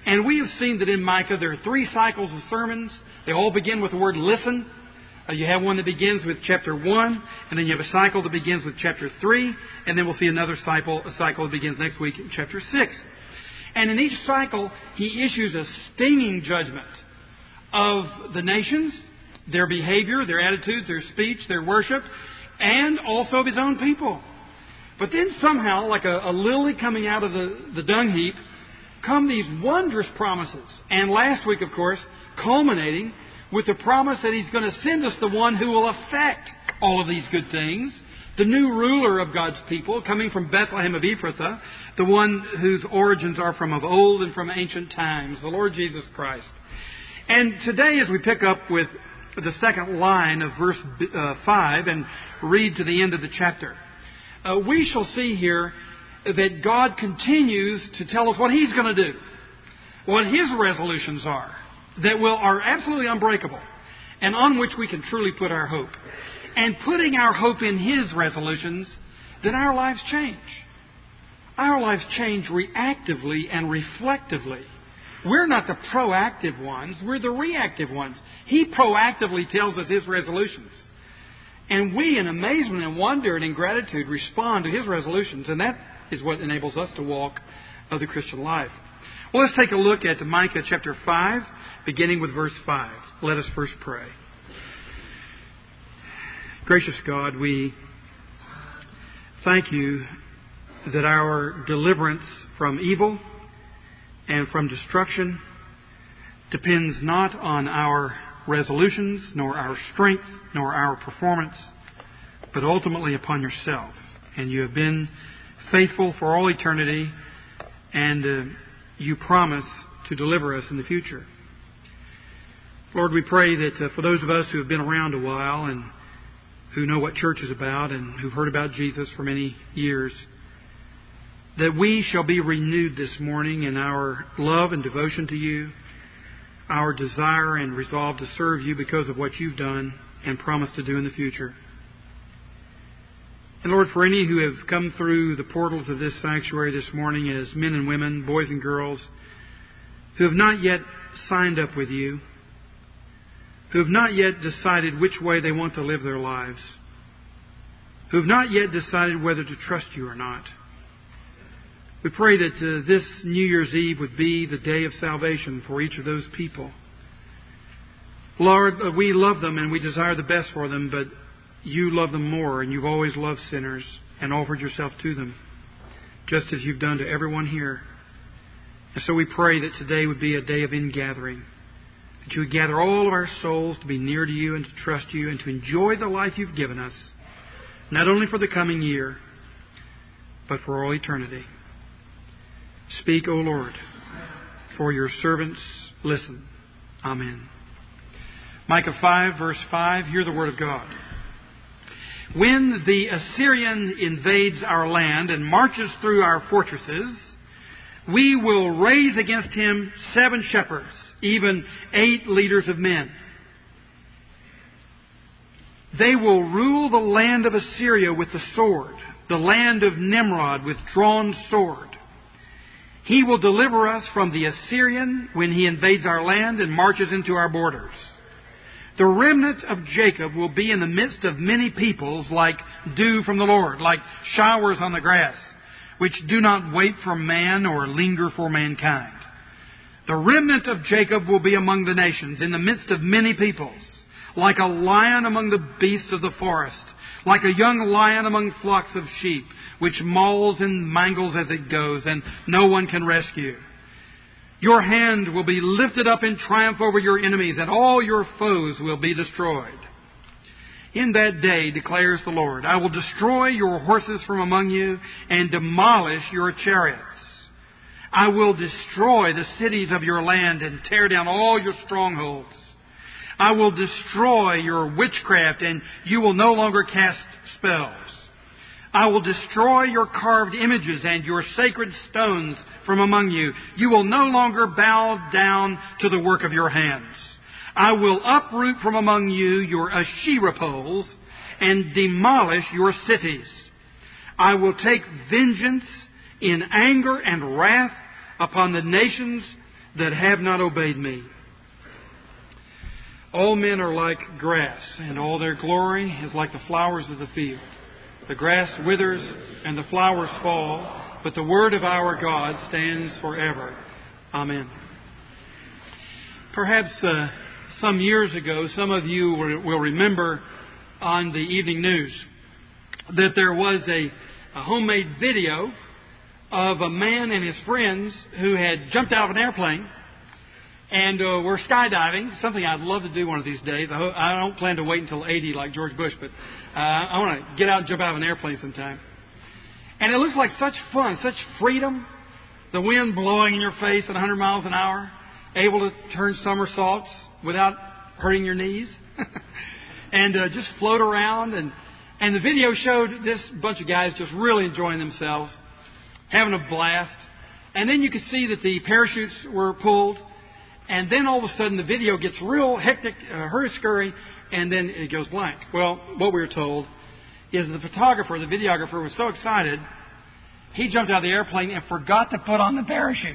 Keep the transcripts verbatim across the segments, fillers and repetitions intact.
And we have seen that in Micah there are three cycles of sermons. They all begin with the word listen. Uh, you have one that begins with chapter one, and then you have a cycle that begins with chapter three, and then we'll see another cycle, a cycle that begins next week in chapter six. And in each cycle, he issues a stinging judgment of the nations, their behavior, their attitudes, their speech, their worship, and also of his own people. But then somehow, like a, a lily coming out of the, the dung heap, come these wondrous promises. And last week, of course, culminating with the promise that he's going to send us the one who will effect all of these good things, the new ruler of God's people, coming from Bethlehem of Ephrathah, the one whose origins are from of old and from ancient times, the Lord Jesus Christ. And today, as we pick up with the second line of verse uh, five and read to the end of the chapter, uh, we shall see here that God continues to tell us what He's going to do, what His resolutions are, that will are absolutely unbreakable, and on which we can truly put our hope. And putting our hope in His resolutions, then our lives change. Our lives change reactively and reflectively. We're not the proactive ones, we're the reactive ones. He proactively tells us His resolutions. And we, in amazement and wonder and in gratitude, respond to His resolutions. And that is what enables us to walk of the Christian life. Well, let's take a look at Micah chapter five, beginning with verse five. Let us first pray. Gracious God, we thank You that our deliverance from evil and from destruction depends not on our resolutions, nor our strength, nor our performance, but ultimately upon Yourself. And You have been faithful for all eternity, and uh, You promise to deliver us in the future. Lord, we pray that uh, for those of us who have been around a while and who know what church is about and who've heard about Jesus for many years, that we shall be renewed this morning in our love and devotion to You, our desire and resolve to serve You because of what You've done and promised to do in the future. And Lord, for any who have come through the portals of this sanctuary this morning as men and women, boys and girls, who have not yet signed up with You, who have not yet decided which way they want to live their lives, who have not yet decided whether to trust You or not, we pray that uh, this New Year's Eve would be the day of salvation for each of those people. Lord, uh, we love them and we desire the best for them, but You love them more, and You've always loved sinners and offered Yourself to them, just as You've done to everyone here. And so we pray that today would be a day of ingathering, that You would gather all of our souls to be near to You and to trust You and to enjoy the life You've given us, not only for the coming year, but for all eternity. Speak, O Lord, for Your servants listen. Amen. Micah five, verse five, hear the word of God. When the Assyrian invades our land and marches through our fortresses, we will raise against him seven shepherds, even eight leaders of men. They will rule the land of Assyria with the sword, the land of Nimrod with drawn sword. He will deliver us from the Assyrian when he invades our land and marches into our borders. The remnant of Jacob will be in the midst of many peoples like dew from the Lord, like showers on the grass, which do not wait for man or linger for mankind. The remnant of Jacob will be among the nations, in the midst of many peoples, like a lion among the beasts of the forest, like a young lion among flocks of sheep, which mauls and mangles as it goes, and no one can rescue. Your hand will be lifted up in triumph over your enemies, and all your foes will be destroyed. In that day, declares the Lord, I will destroy your horses from among you and demolish your chariots. I will destroy the cities of your land and tear down all your strongholds. I will destroy your witchcraft, and you will no longer cast spells. I will destroy your carved images and your sacred stones from among you. You will no longer bow down to the work of your hands. I will uproot from among you your Asherah poles and demolish your cities. I will take vengeance in anger and wrath upon the nations that have not obeyed me. All men are like grass, and all their glory is like the flowers of the field. The grass withers and the flowers fall, but the word of our God stands forever. Amen. Perhaps uh, some years ago, some of you will remember on the evening news that there was a, a homemade video of a man and his friends who had jumped out of an airplane and uh, were skydiving, something I'd love to do one of these days. I, ho- I don't plan to wait until eighty like George Bush, but uh, I want to get out and jump out of an airplane sometime. And it looks like such fun, such freedom. The wind blowing in your face at one hundred miles an hour, able to turn somersaults without hurting your knees, and uh, just float around. And, and the video showed this bunch of guys just really enjoying themselves, having a blast. And then you could see that the parachutes were pulled. And then all of a sudden the video gets real hectic, uh, hurry-scurry, and then it goes blank. Well, what we were told is the photographer, the videographer, was so excited, he jumped out of the airplane and forgot to put on the parachute.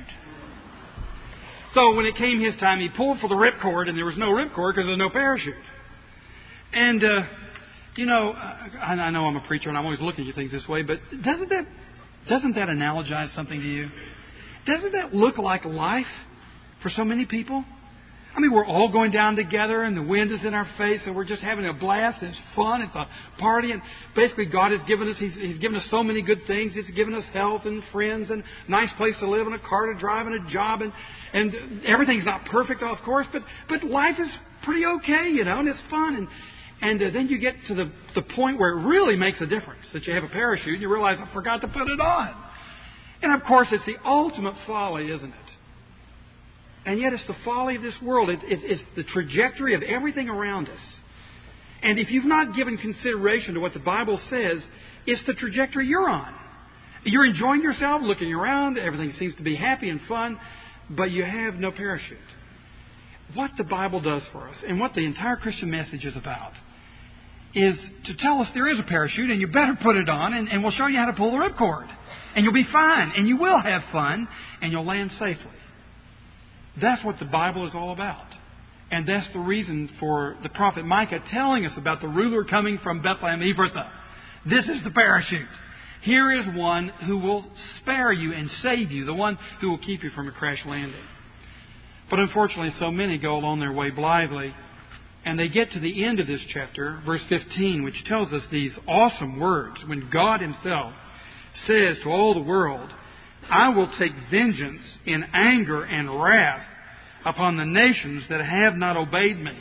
So when it came his time, he pulled for the ripcord, and there was no ripcord because there was no parachute. And, uh, you know, I, I know I'm a preacher and I'm always looking at things this way, but doesn't that, doesn't that analogize something to you? Doesn't that look like life for so many people? I mean, we're all going down together and the wind is in our face and we're just having a blast. And it's fun. It's a party. And basically God has given us, He's, He's given us so many good things. He's given us health and friends and a nice place to live and a car to drive and a job. And, and everything's not perfect, of course, but, but life is pretty okay, you know, and it's fun. And, and uh, then you get to the, the point where it really makes a difference that you have a parachute and you realize, I forgot to put it on. And of course, it's the ultimate folly, isn't it? And yet it's the folly of this world. It, it, it's the trajectory of everything around us. And if you've not given consideration to what the Bible says, it's the trajectory you're on. You're enjoying yourself, looking around, everything seems to be happy and fun, but you have no parachute. What the Bible does for us, and what the entire Christian message is about, is to tell us there is a parachute, and you better put it on, and, and we'll show you how to pull the ripcord. And you'll be fine, and you will have fun, and you'll land safely. That's what the Bible is all about. And that's the reason for the prophet Micah telling us about the ruler coming from Bethlehem Ephrathah. This is the parachute. Here is one who will spare you and save you, the one who will keep you from a crash landing. But unfortunately, so many go along their way blithely. And they get to the end of this chapter, verse fifteen, which tells us these awesome words when God Himself says to all the world, I will take vengeance in anger and wrath upon the nations that have not obeyed me.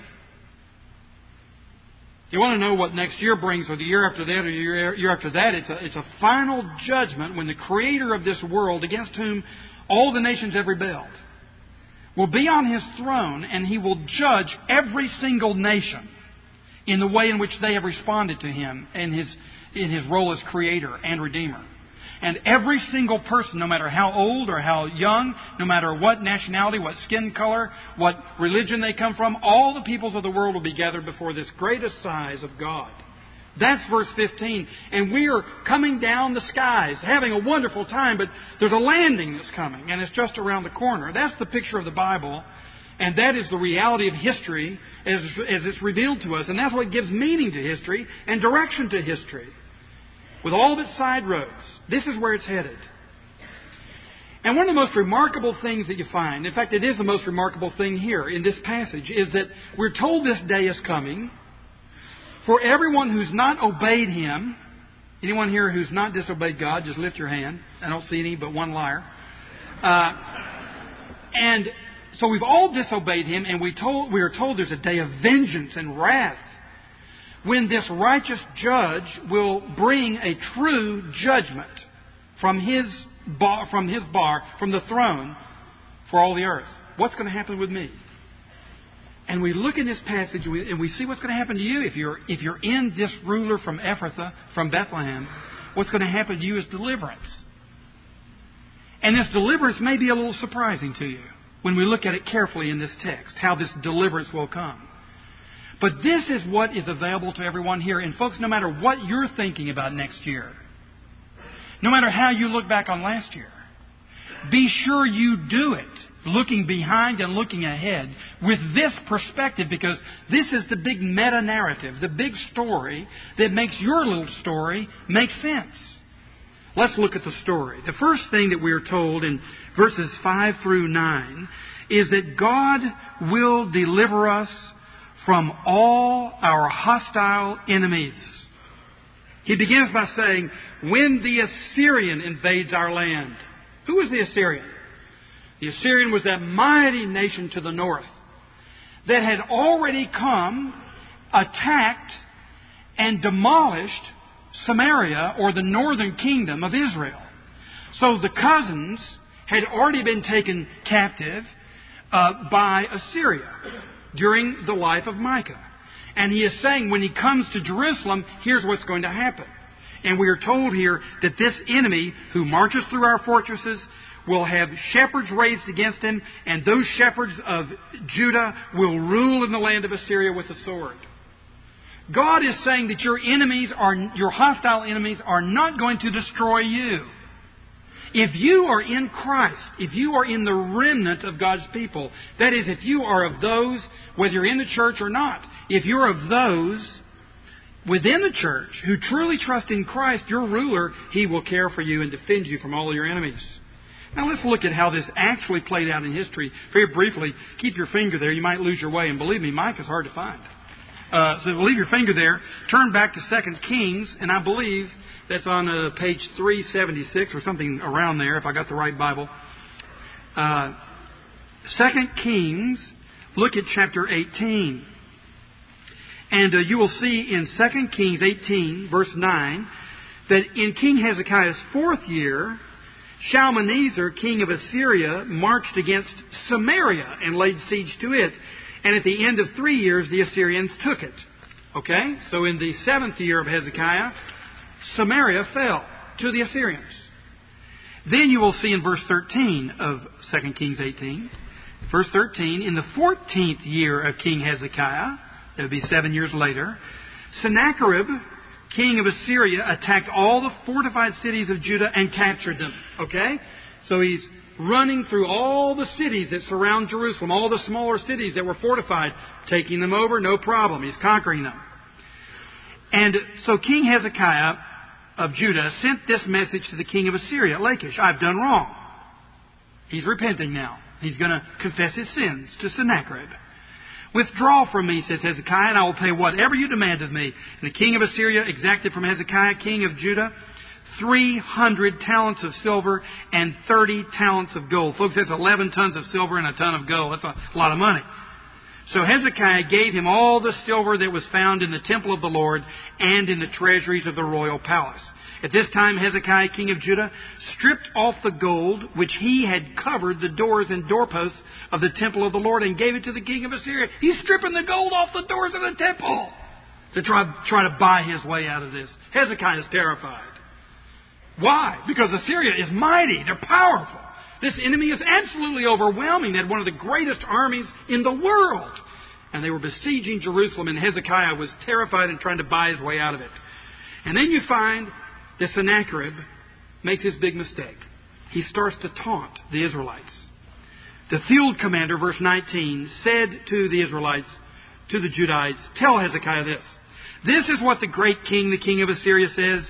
You want to know what next year brings, or the year after that, or the year, year after that? It's a, it's a final judgment when the Creator of this world, against whom all the nations have rebelled, will be on His throne, and He will judge every single nation in the way in which they have responded to Him in His, in His role as Creator and Redeemer. And every single person, no matter how old or how young, no matter what nationality, what skin color, what religion they come from, all the peoples of the world will be gathered before this greatest size of God. That's verse fifteen. And we are coming down the skies, having a wonderful time, but there's a landing that's coming, and it's just around the corner. That's the picture of the Bible, and that is the reality of history as, as it's revealed to us. And that's what gives meaning to history and direction to history. With all of its side roads, this is where it's headed. And one of the most remarkable things that you find, in fact, it is the most remarkable thing here in this passage, is that we're told this day is coming for everyone who's not obeyed Him. Anyone here who's not disobeyed God, just lift your hand. I don't see any but one liar. Uh, and so we've all disobeyed Him, and we told we are told there's a day of vengeance and wrath, when this righteous judge will bring a true judgment from his bar, from his bar, from the throne for all the earth. What's going to happen with me? And we look in this passage and we see what's going to happen to you if you're if you're in this ruler from Ephrathah, from Bethlehem. What's going to happen to you is deliverance. And this deliverance may be a little surprising to you when we look at it carefully in this text, how this deliverance will come. But this is what is available to everyone here. And folks, no matter what you're thinking about next year, no matter how you look back on last year, be sure you do it, looking behind and looking ahead with this perspective, because this is the big meta-narrative, the big story that makes your little story make sense. Let's look at the story. The first thing that we are told in verses five through nine is that God will deliver us from all our hostile enemies. He begins by saying, when the Assyrian invades our land. Who is the Assyrian? The Assyrian was that mighty nation to the north that had already come, attacked, and demolished Samaria, or the northern kingdom of Israel. So the cousins had already been taken captive uh, by Assyria during the life of Micah. And he is saying when he comes to Jerusalem, here's what's going to happen. And we are told here that this enemy who marches through our fortresses will have shepherds raised against him, and those shepherds of Judah will rule in the land of Assyria with a sword. God is saying that your enemies are, your hostile enemies are not going to destroy you. If you are in Christ, if you are in the remnant of God's people, that is, if you are of those, whether you're in the church or not, if you're of those within the church who truly trust in Christ, your ruler, He will care for you and defend you from all of your enemies. Now let's look at how this actually played out in history. Very briefly, keep your finger there. You might lose your way. And believe me, Micah's hard to find. Uh, so leave your finger there. Turn back to Second Kings, and I believe that's on uh, page three seventy-six or something around there, if I got the right Bible. Uh, Second Kings, look at chapter eighteen. And uh, you will see in Second Kings eighteen, verse nine, that in King Hezekiah's fourth year, Shalmaneser, king of Assyria, marched against Samaria and laid siege to it. And at the end of three years, the Assyrians took it. Okay? So in the seventh year of Hezekiah, Samaria fell to the Assyrians. Then you will see in verse thirteen of Second Kings eighteen, verse thirteen, in the fourteenth year of King Hezekiah, that would be seven years later, Sennacherib, king of Assyria, attacked all the fortified cities of Judah and captured them. Okay? So he's running through all the cities that surround Jerusalem, all the smaller cities that were fortified, taking them over, no problem. He's conquering them. And so King Hezekiah of Judah sent this message to the king of Assyria, Lachish, I've done wrong. He's repenting now. He's going to confess his sins to Sennacherib. Withdraw from me, says Hezekiah, and I will pay whatever you demand of me. And the king of Assyria exacted from Hezekiah, king of Judah, three hundred talents of silver and thirty talents of gold. Folks, that's eleven tons of silver and a ton of gold. That's a lot of money. So Hezekiah gave him all the silver that was found in the temple of the Lord and in the treasuries of the royal palace. At this time, Hezekiah, king of Judah, stripped off the gold which he had covered the doors and doorposts of the temple of the Lord and gave it to the king of Assyria. He's stripping the gold off the doors of the temple to try, try to buy his way out of this. Hezekiah is terrified. Why? Because Assyria is mighty. They're powerful. This enemy is absolutely overwhelming. They had one of the greatest armies in the world. And they were besieging Jerusalem, and Hezekiah was terrified and trying to buy his way out of it. And then you find that Sennacherib makes his big mistake. He starts to taunt the Israelites. The field commander, verse nineteen, said to the Israelites, to the Judahites, tell Hezekiah this. This is what the great king, the king of Assyria, says.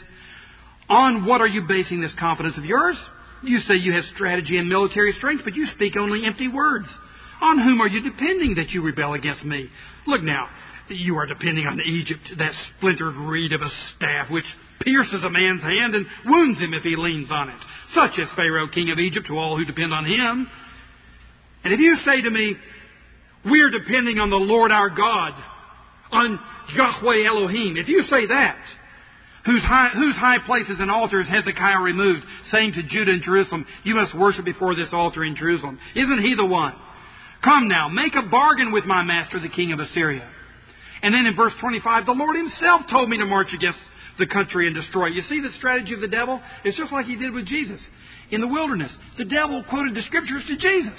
On what are you basing this confidence of yours? You say you have strategy and military strength, but you speak only empty words. On whom are you depending that you rebel against me? Look now, you are depending on Egypt, that splintered reed of a staff which pierces a man's hand and wounds him if he leans on it. Such is Pharaoh, king of Egypt, to all who depend on him. And if you say to me, we're depending on the Lord our God, on Yahweh Elohim, if you say that, Whose high, whose high places and altars Hezekiah removed, saying to Judah and Jerusalem, you must worship before this altar in Jerusalem. Isn't he the one? Come now, make a bargain with my master, the king of Assyria. And then in verse twenty-five, the Lord himself told me to march against the country and destroy it. You see the strategy of the devil? It's just like he did with Jesus in the wilderness. The devil quoted the scriptures to Jesus.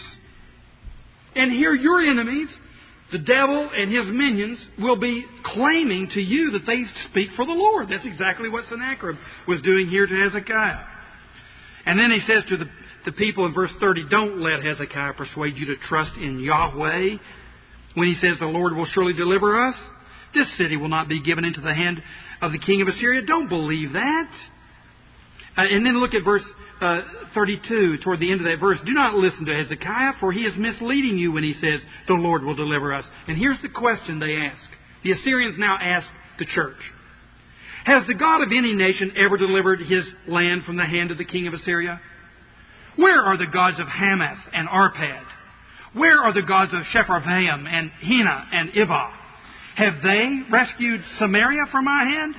And here your enemies, the devil and his minions, will be claiming to you that they speak for the Lord. That's exactly what Sennacherib was doing here to Hezekiah. And then he says to the the people in verse thirty, don't let Hezekiah persuade you to trust in Yahweh when he says the Lord will surely deliver us. This city will not be given into the hand of the king of Assyria. Don't believe that. Uh, and then look at verse uh, thirty-two, toward the end of that verse. Do not listen to Hezekiah, for he is misleading you when he says the Lord will deliver us. And here's the question they ask. The Assyrians now ask the church. Has the God of any nation ever delivered his land from the hand of the king of Assyria? Where are the gods of Hamath and Arpad? Where are the gods of Sepharvaim and Hena and Ivah? Have they rescued Samaria from my hand?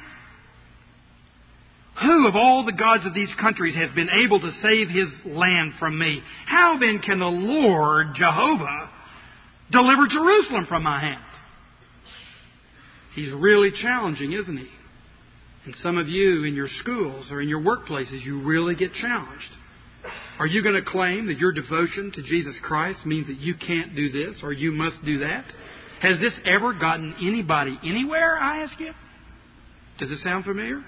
Who of all the gods of these countries has been able to save his land from me? How then can the Lord Jehovah deliver Jerusalem from my hand? He's really challenging, isn't he? And some of you in your schools or in your workplaces, you really get challenged. Are you going to claim that your devotion to Jesus Christ means that you can't do this or you must do that? Has this ever gotten anybody anywhere, I ask you? Does it sound familiar?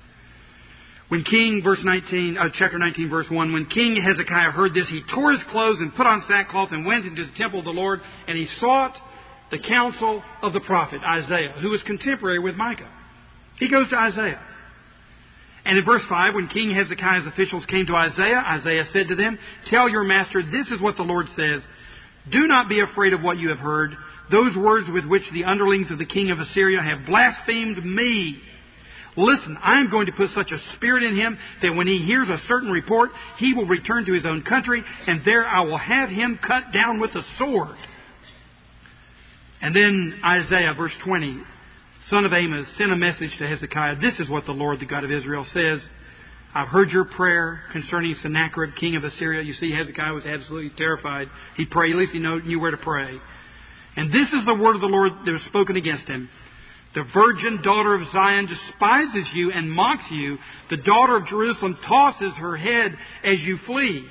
When King, verse nineteen, uh, chapter nineteen, verse one, when King Hezekiah heard this, he tore his clothes and put on sackcloth and went into the temple of the Lord, and he sought the counsel of the prophet Isaiah, who was contemporary with Micah. He goes to Isaiah. And in verse five, when King Hezekiah's officials came to Isaiah, Isaiah said to them, tell your master, this is what the Lord says. Do not be afraid of what you have heard. Those words with which the underlings of the king of Assyria have blasphemed me. Listen, I am going to put such a spirit in him that when he hears a certain report, he will return to his own country, and there I will have him cut down with a sword. And then Isaiah, verse twenty, son of Amos, sent a message to Hezekiah. This is what the Lord, the God of Israel, says. I've heard your prayer concerning Sennacherib, king of Assyria. You see, Hezekiah was absolutely terrified. He prayed, at least he knew where to pray. And this is the word of the Lord that was spoken against him. The virgin daughter of Zion despises you and mocks you. The daughter of Jerusalem tosses her head as you flee.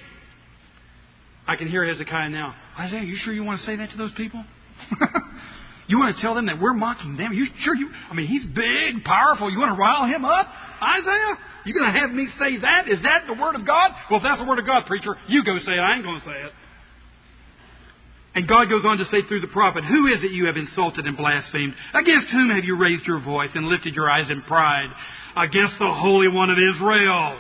I can hear Hezekiah now. Isaiah, you sure you want to say that to those people? You want to tell them that we're mocking them? You sure you... I mean, he's big, powerful. You want to rile him up? Isaiah? You going to have me say that? Is that the Word of God? Well, if that's the Word of God, preacher, you go say it. I ain't going to say it. And God goes on to say through the prophet, who is it you have insulted and blasphemed? Against whom have you raised your voice and lifted your eyes in pride? Against the Holy One of Israel.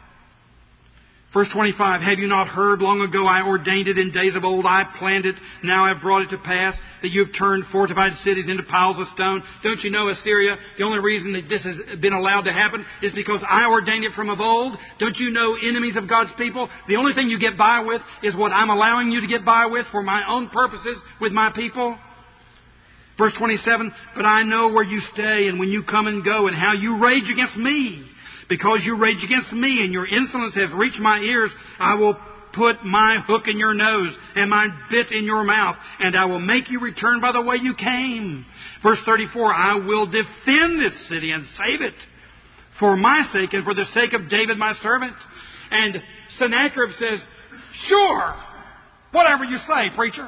Verse twenty-five, have you not heard? Long ago I ordained it in days of old. I planned it. Now I have brought it to pass that you have turned fortified cities into piles of stone. Don't you know, Assyria, the only reason that this has been allowed to happen is because I ordained it from of old? Don't you know, enemies of God's people, the only thing you get by with is what I'm allowing you to get by with for my own purposes with my people? Verse twenty-seven, but I know where you stay and when you come and go and how you rage against me. Because you rage against me and your insolence has reached my ears, I will put my hook in your nose and my bit in your mouth, and I will make you return by the way you came. Verse thirty-four, I will defend this city and save it for my sake and for the sake of David my servant. And Sennacherib says, sure, whatever you say, preacher.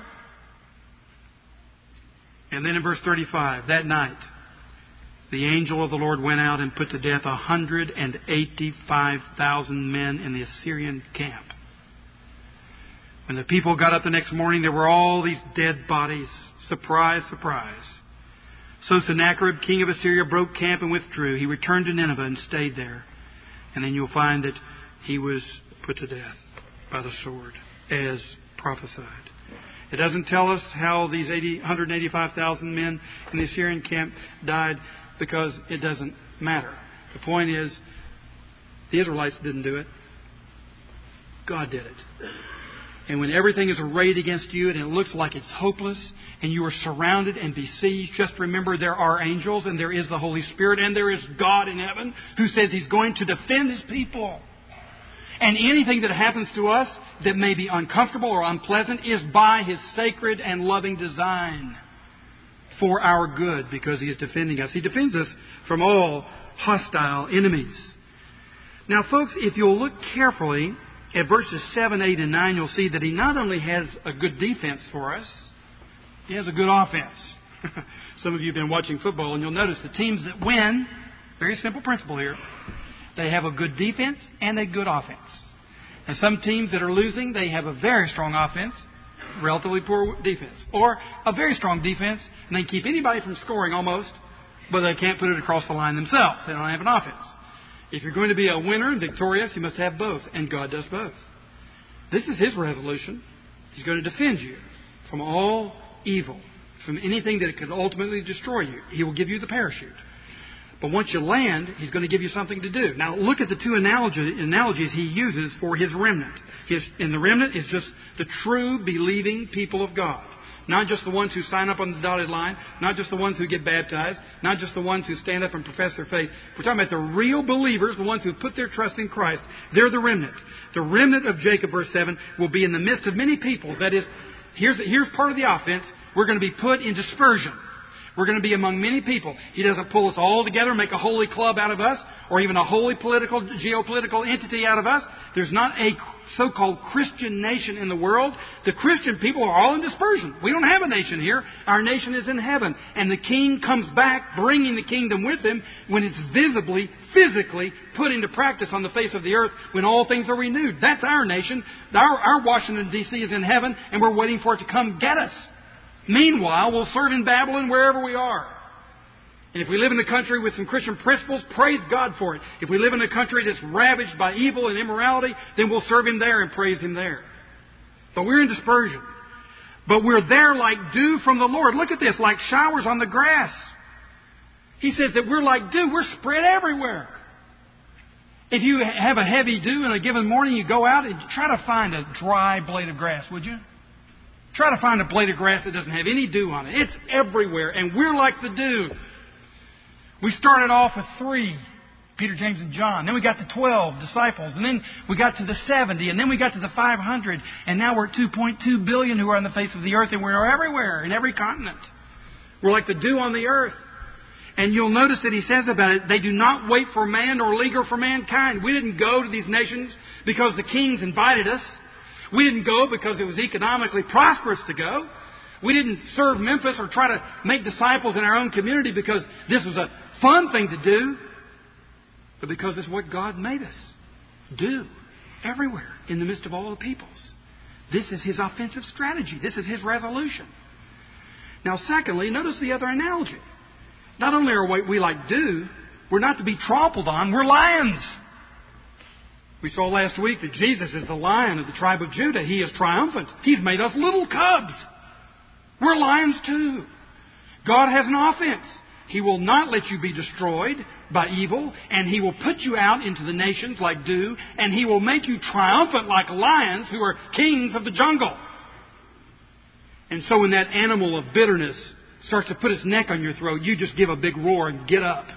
And then in verse thirty-five, that night, the angel of the Lord went out and put to death one hundred eighty-five thousand men in the Assyrian camp. When the people got up the next morning, there were all these dead bodies. Surprise, surprise. So Sennacherib, king of Assyria, broke camp and withdrew. He returned to Nineveh and stayed there. And then you'll find that he was put to death by the sword, as prophesied. It doesn't tell us how these one hundred eighty-five thousand men in the Assyrian camp died, because it doesn't matter. The point is, the Israelites didn't do it. God did it. And when everything is arrayed against you and it looks like it's hopeless and you are surrounded and besieged, just remember there are angels and there is the Holy Spirit and there is God in heaven who says He's going to defend His people. And anything that happens to us that may be uncomfortable or unpleasant is by His sacred and loving design for our good, because He is defending us. He defends us from all hostile enemies. Now, folks, if you'll look carefully at verses seven, eight, and nine, you'll see that He not only has a good defense for us, He has a good offense. Some of you have been watching football, and you'll notice the teams that win, very simple principle here, they have a good defense and a good offense. And some teams that are losing, they have a very strong offense, relatively poor defense. Or a very strong defense, and they can keep anybody from scoring almost, but they can't put it across the line themselves. They don't have an offense. If you're going to be a winner and victorious, you must have both. And God does both. This is His resolution. He's going to defend you from all evil, from anything that could ultimately destroy you. He will give you the parachute. But once you land, He's going to give you something to do. Now look at the two analogy, analogies He uses for His remnant. His, and the remnant is just the true believing people of God. Not just the ones who sign up on the dotted line. Not just the ones who get baptized. Not just the ones who stand up and profess their faith. We're talking about the real believers, the ones who put their trust in Christ. They're the remnant. The remnant of Jacob, verse seven, will be in the midst of many peoples. That is, here's, here's part of the offense. We're going to be put in dispersion. We're going to be among many people. He doesn't pull us all together, make a holy club out of us, or even a holy political, geopolitical entity out of us. There's not a so-called Christian nation in the world. The Christian people are all in dispersion. We don't have a nation here. Our nation is in heaven. And the King comes back, bringing the kingdom with Him when it's visibly, physically put into practice on the face of the earth, when all things are renewed. That's our nation. Our, our Washington, D C is in heaven, and we're waiting for it to come get us. Meanwhile, we'll serve in Babylon wherever we are. And if we live in a country with some Christian principles, praise God for it. If we live in a country that's ravaged by evil and immorality, then we'll serve Him there and praise Him there. But we're in dispersion. But we're there like dew from the Lord. Look at this, like showers on the grass. He says that we're like dew. We're spread everywhere. If you have a heavy dew in a given morning, you go out and try to find a dry blade of grass, would you? Try to find a blade of grass that doesn't have any dew on it. It's everywhere. And we're like the dew. We started off with three, Peter, James, and John. Then we got to twelve disciples. And then we got to the seventy. And then we got to the five hundred. And now we're at two point two billion who are on the face of the earth. And we're everywhere, in every continent. We're like the dew on the earth. And you'll notice that he says about it, they do not wait for man or linger for mankind. We didn't go to these nations because the kings invited us. We didn't go because it was economically prosperous to go. We didn't serve Memphis or try to make disciples in our own community because this was a fun thing to do, but because it's what God made us do everywhere in the midst of all the peoples. This is His offensive strategy. This is His resolution. Now, secondly, notice the other analogy. Not only are we like dew, we're not to be trampled on, we're lions. We saw last week that Jesus is the lion of the tribe of Judah. He is triumphant. He's made us little cubs. We're lions too. God has an offense. He will not let you be destroyed by evil, and He will put you out into the nations like dew, and He will make you triumphant like lions who are kings of the jungle. And so when that animal of bitterness starts to put its neck on your throat, you just give a big roar and get up.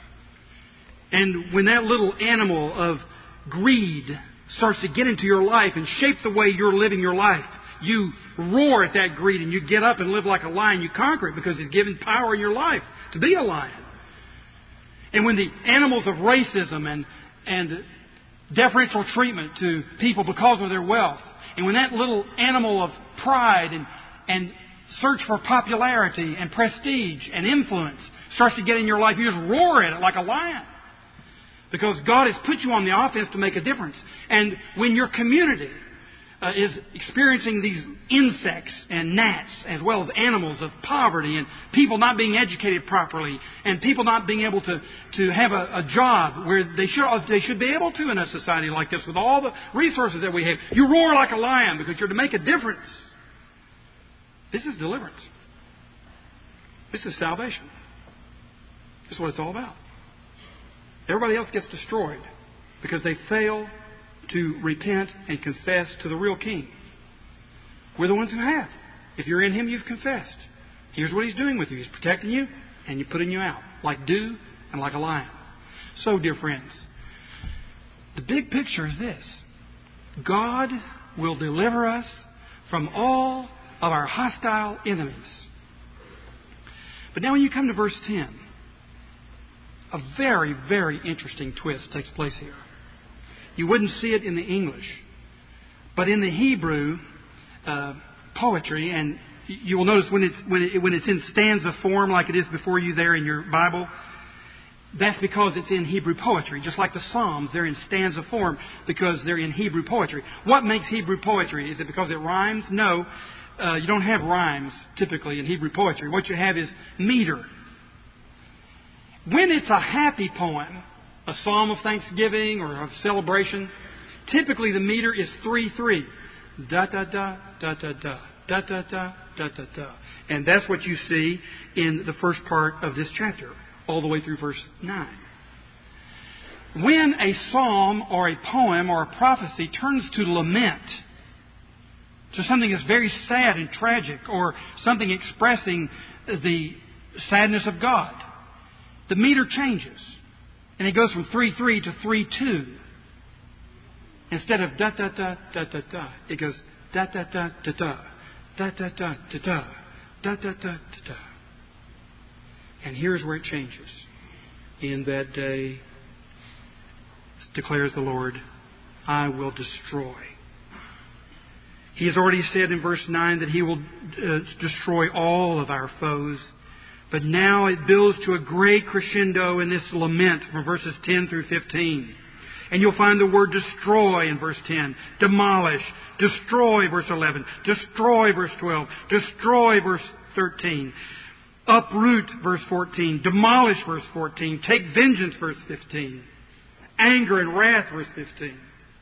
And when that little animal of greed starts to get into your life and shape the way you're living your life, you roar at that greed and you get up and live like a lion. You conquer it because He's given power in your life to be a lion. And when the animals of racism and, and deferential treatment to people because of their wealth, and when that little animal of pride and, and search for popularity and prestige and influence starts to get in your life, you just roar at it like a lion. Because God has put you on the offense to make a difference. And when your community uh, is experiencing these insects and gnats, as well as animals of poverty, and people not being educated properly, and people not being able to, to have a, a job where they should, they should be able to in a society like this, with all the resources that we have, you roar like a lion because you're to make a difference. This is deliverance. This is salvation. This is what it's all about. Everybody else gets destroyed because they fail to repent and confess to the real King. We're the ones who have. If you're in Him, you've confessed. Here's what He's doing with you. He's protecting you and He's putting you out like dew and like a lion. So, dear friends, the big picture is this. God will deliver us from all of our hostile enemies. But now when you come to verse ten, a very, very interesting twist takes place here. You wouldn't see it in the English. But in the Hebrew uh, poetry, and you will notice when it's, when, it, when it's in stanza form like it is before you there in your Bible, That's because it's in Hebrew poetry. Just like the Psalms, they're in stanza form because they're in Hebrew poetry. What makes Hebrew poetry? Is it because it rhymes? No. Uh, you don't have rhymes typically in Hebrew poetry. What you have is meter. When it's a happy poem, a psalm of thanksgiving or of celebration, typically the meter is three three. Da da da da da da da da da da da da. And that's what you see in the first part of this chapter, all the way through verse nine. When a psalm or a poem or a prophecy turns to lament, to something that's very sad and tragic, or something expressing the sadness of God, the meter changes. And it goes from three three to three two. Instead of da da da da da da, it goes da da da da da, da da da da da, da da da da da. And here's where it changes. In that day, declares the Lord, I will destroy. He has already said in verse nine that He will uh, destroy all of our foes. But now it builds to a great crescendo in this lament from verses ten through fifteen. And you'll find the word destroy in verse ten. Demolish. Destroy, verse eleven. Destroy, verse twelve. Destroy, verse thirteen. Uproot, verse fourteen. Demolish, verse fourteen. Take vengeance, verse fifteen. Anger and wrath, verse fifteen.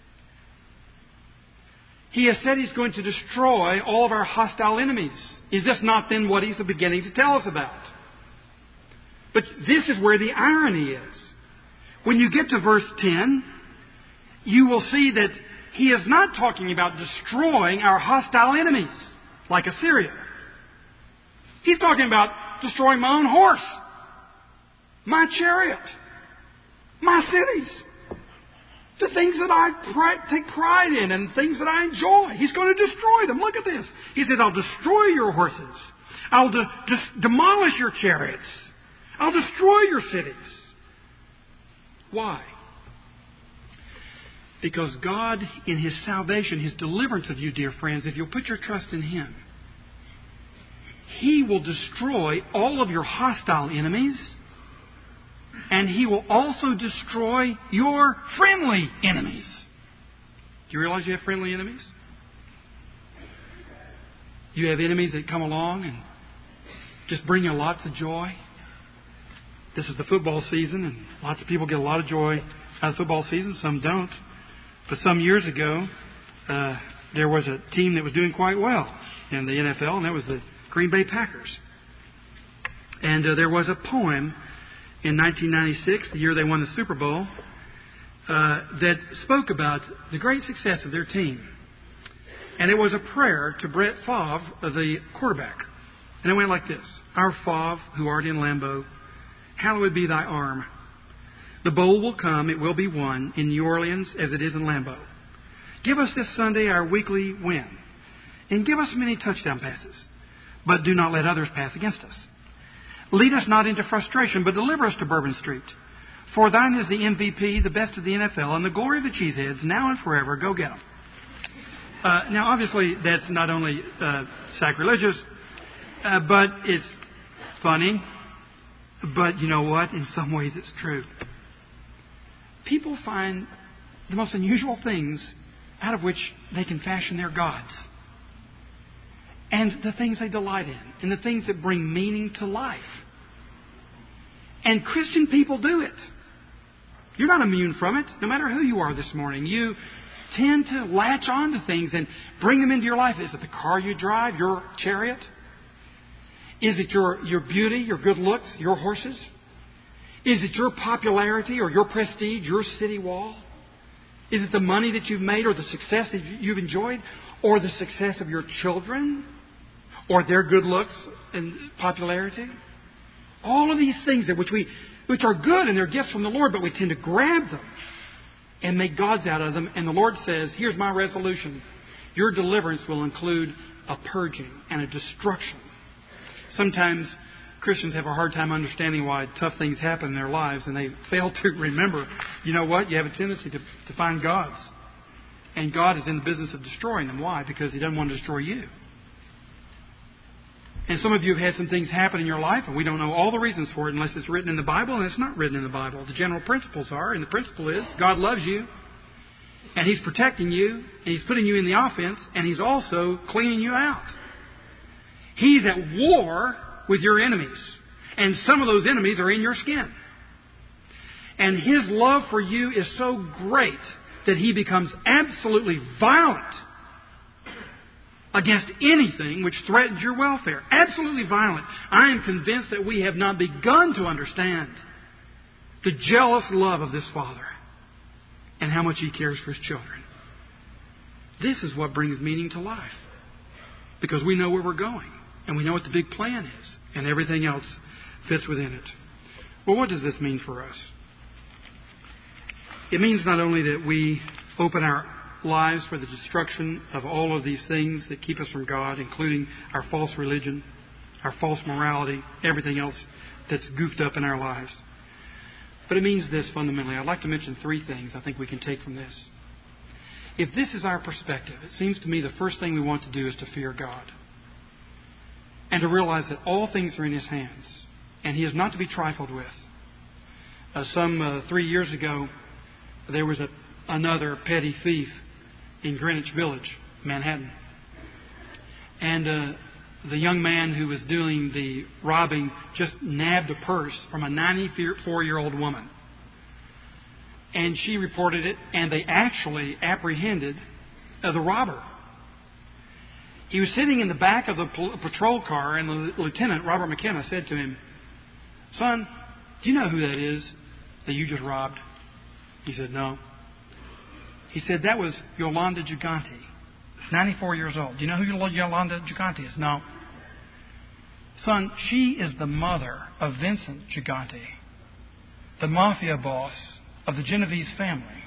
He has said He's going to destroy all of our hostile enemies. Is this not then what He's beginning to tell us about? But this is where the irony is. When you get to verse ten, you will see that He is not talking about destroying our hostile enemies, like Assyria. He's talking about destroying my own horse, my chariot, my cities, the things that I pri- take pride in and things that I enjoy. He's going to destroy them. Look at this. He said, I'll destroy your horses. I'll de- de- demolish your chariots. I'll destroy your cities. Why? Because God, in His salvation, His deliverance of you, dear friends, if you'll put your trust in Him, He will destroy all of your hostile enemies, and He will also destroy your friendly enemies. Do you realize you have friendly enemies? You have enemies that come along and just bring you lots of joy. This is the football season, and lots of people get a lot of joy out of football season. Some don't. But some years ago, uh, there was a team that was doing quite well in the N F L, and that was the Green Bay Packers. And uh, there was a poem in nineteen ninety-six, the year they won the Super Bowl, uh, that spoke about the great success of their team. And it was a prayer to Brett Favre, the quarterback. And it went like this. Our Favre, who art in Lambeau, hallowed be thy arm. The bowl will come, it will be won, in New Orleans as it is in Lambeau. Give us this Sunday our weekly win, and give us many touchdown passes, but do not let others pass against us. Lead us not into frustration, but deliver us to Bourbon Street. For thine is the M V P, the best of the N F L, and the glory of the cheeseheads, now and forever. Go get them. Uh, now, obviously, that's not only uh, sacrilegious, uh, but it's funny. But you know what? In some ways, it's true. People find the most unusual things out of which they can fashion their gods. And the things they delight in. And the things that bring meaning to life. And Christian people do it. You're not immune from it, no matter who you are this morning. You tend to latch on to things and bring them into your life. Is it the car you drive, your chariot? Is it your, your beauty, your good looks, your horses? Is it your popularity or your prestige, your city wall? Is it the money that you've made or the success that you've enjoyed? Or the success of your children? Or their good looks and popularity? All of these things that which we which are good and they're gifts from the Lord, but we tend to grab them and make gods out of them. And the Lord says, here's my resolution. Your deliverance will include a purging and a destruction. Sometimes Christians have a hard time understanding why tough things happen in their lives, and they fail to remember, you know what? You have a tendency to, to find gods. And God is in the business of destroying them. Why? Because He doesn't want to destroy you. And some of you have had some things happen in your life, and we don't know all the reasons for it unless it's written in the Bible, and it's not written in the Bible. The general principles are, and the principle is, God loves you, and He's protecting you, and He's putting you in the offense, and He's also cleaning you out. He's at war with your enemies, and some of those enemies are in your skin. And His love for you is so great that He becomes absolutely violent against anything which threatens your welfare. Absolutely violent. I am convinced that we have not begun to understand the jealous love of this Father and how much He cares for His children. This is what brings meaning to life, because we know where we're going and we know what the big plan is, and everything else fits within it. Well, what does this mean for us? It means not only that we open our lives for the destruction of all of these things that keep us from God, including our false religion, our false morality, everything else that's goofed up in our lives. But it means this fundamentally. I'd like to mention three things I think we can take from this. If this is our perspective, it seems to me the first thing we want to do is to fear God and to realize that all things are in His hands and He is not to be trifled with. Uh, some uh, three years ago, there was a, another petty thief in Greenwich Village, Manhattan. And uh, the young man who was doing the robbing just nabbed a purse from a ninety-four-year-old woman. And she reported it, and they actually apprehended uh, the robber. He was sitting in the back of the patrol car, and the lieutenant, Robert McKenna, said to him, "Son, do you know who that is that you just robbed?" He said, "No." He said, "That was Yolanda Gigante, ninety-four years old. Do you know who Yolanda Gigante is?" "No." "Son, she is the mother of Vincent Gigante, the mafia boss of the Genovese family."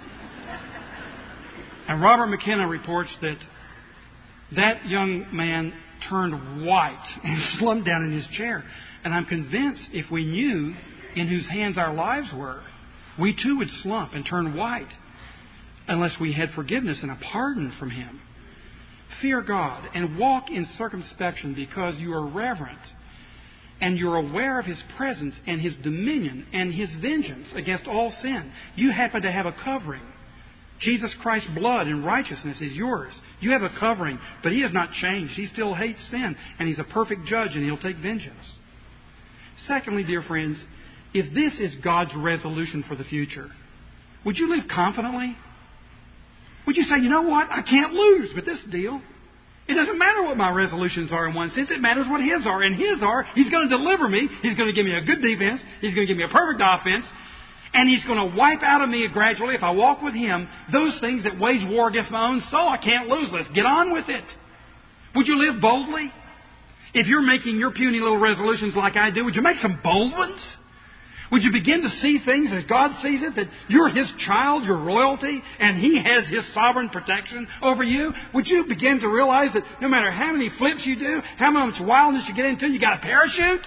And Robert McKenna reports that that young man turned white and slumped down in his chair. And I'm convinced if we knew in whose hands our lives were, we too would slump and turn white unless we had forgiveness and a pardon from Him. Fear God and walk in circumspection, because you are reverent and you're aware of His presence and His dominion and His vengeance against all sin. You happen to have a covering. Jesus Christ's blood and righteousness is yours. You have a covering, but He has not changed. He still hates sin, and He's a perfect judge, and He'll take vengeance. Secondly, dear friends, if this is God's resolution for the future, would you live confidently? Would you say, "You know what? I can't lose with this deal. It doesn't matter what my resolutions are in one sense. It matters what His are. And His are, He's going to deliver me. He's going to give me a good defense. He's going to give me a perfect offense. And He's going to wipe out of me gradually, if I walk with Him, those things that wage war against my own soul. I can't lose. Let's get on with it." Would you live boldly? If you're making your puny little resolutions like I do, would you make some bold ones? Would you begin to see things as God sees it, that you're His child, your royalty, and He has His sovereign protection over you? Would you begin to realize that no matter how many flips you do, how much wildness you get into, you got a parachute?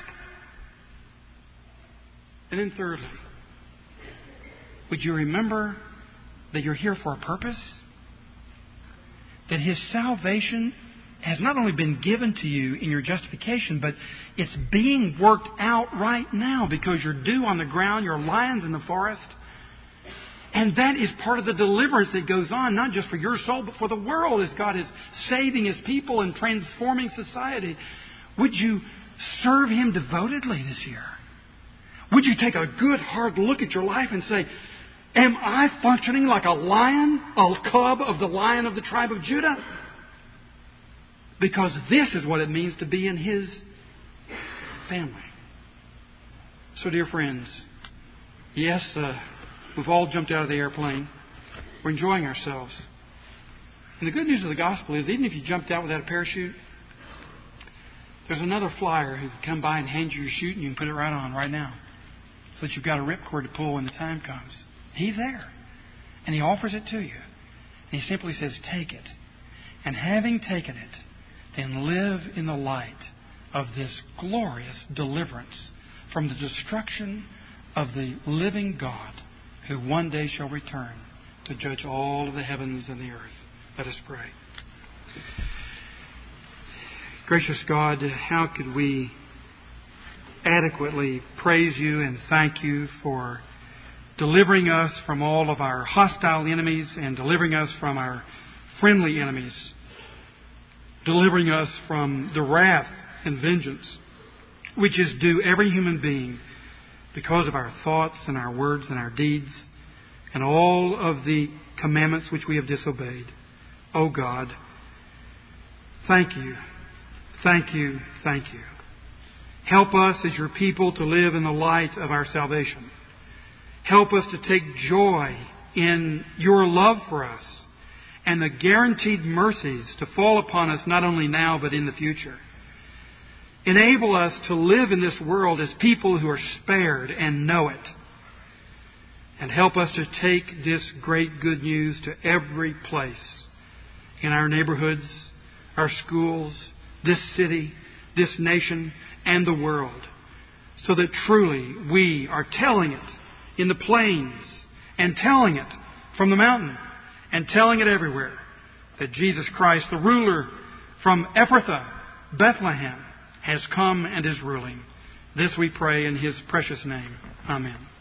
And then thirdly, would you remember that you're here for a purpose? That His salvation has not only been given to you in your justification, but it's being worked out right now, because you're dew on the ground, you're lions in the forest. And that is part of the deliverance that goes on, not just for your soul, but for the world, as God is saving His people and transforming society. Would you serve Him devotedly this year? Would you take a good hard look at your life and say, "Am I functioning like a lion, a cub of the Lion of the tribe of Judah?" Because this is what it means to be in His family. So, dear friends, yes, uh, we've all jumped out of the airplane. We're enjoying ourselves. And the good news of the gospel is, even if you jumped out without a parachute, there's another flyer who can come by and hand you your chute, and you can put it right on right now, so that you've got a ripcord to pull when the time comes. He's there. And He offers it to you. And He simply says, "Take it. And having taken it, then live in the light of this glorious deliverance from the destruction of the living God, who one day shall return to judge all of the heavens and the earth." Let us pray. Gracious God, how could we adequately praise You and thank You for delivering us from all of our hostile enemies and delivering us from our friendly enemies, delivering us from the wrath and vengeance which is due every human being because of our thoughts and our words and our deeds and all of the commandments which we have disobeyed. Oh God, thank You, thank You, thank You. Help us as Your people to live in the light of our salvation. Help us to take joy in Your love for us and the guaranteed mercies to fall upon us not only now but in the future. Enable us to live in this world as people who are spared and know it. And help us to take this great good news to every place in our neighborhoods, our schools, this city, this nation, and the world, so that truly we are telling it in the plains and telling it from the mountain and telling it everywhere that Jesus Christ, the ruler from Ephrathah, Bethlehem, has come and is ruling. This we pray in His precious name. Amen.